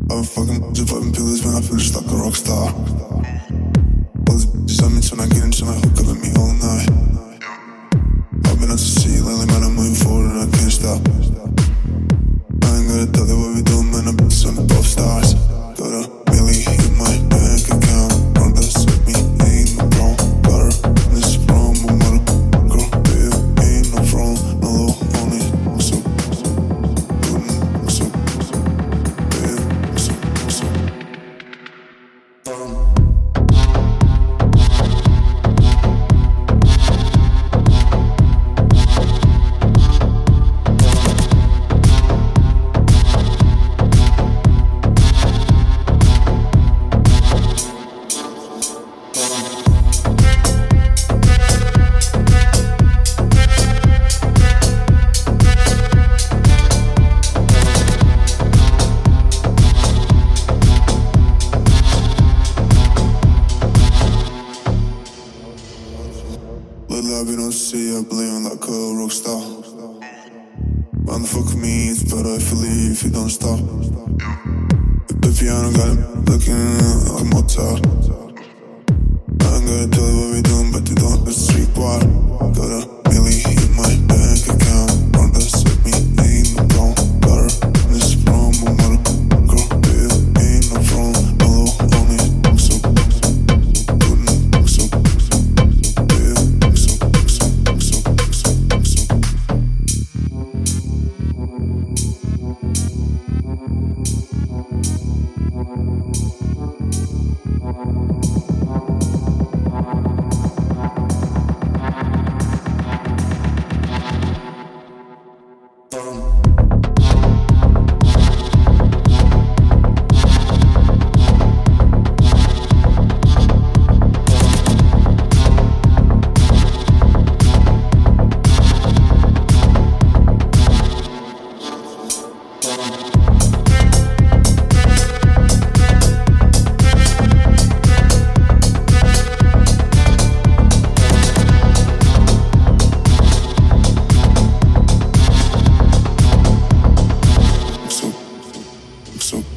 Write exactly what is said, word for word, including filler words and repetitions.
I've been fucking, just popping pills, man, I feel just like a rock star. All these bitches on me tryna get into my hook up with me all night. I've been out to sea lately, man, I'm moving forward and I can't stop. I ain't gotta tell you what we doing, man, I'm some pop stars. Got a milli in my bank account, run this with me, ain't no problem. Got her in this from a mother, girl, babe, ain't no problem. No low on it, so, good, so, babe, so, so, um. Lately I've been on sea, I believe like a rock star. Man, the fuck with me, it's better if you leave, if you don't stop. The piano got him looking like Mozart. I ain't gonna tell you what we doing, but you don't, it's street water. Got a milli in my bank account, run this with me, ain't no problem. Got her in this from a mother, girl, babe, ain't no problem. No low on it, so, good, so, babe, so, so, so, so, so. So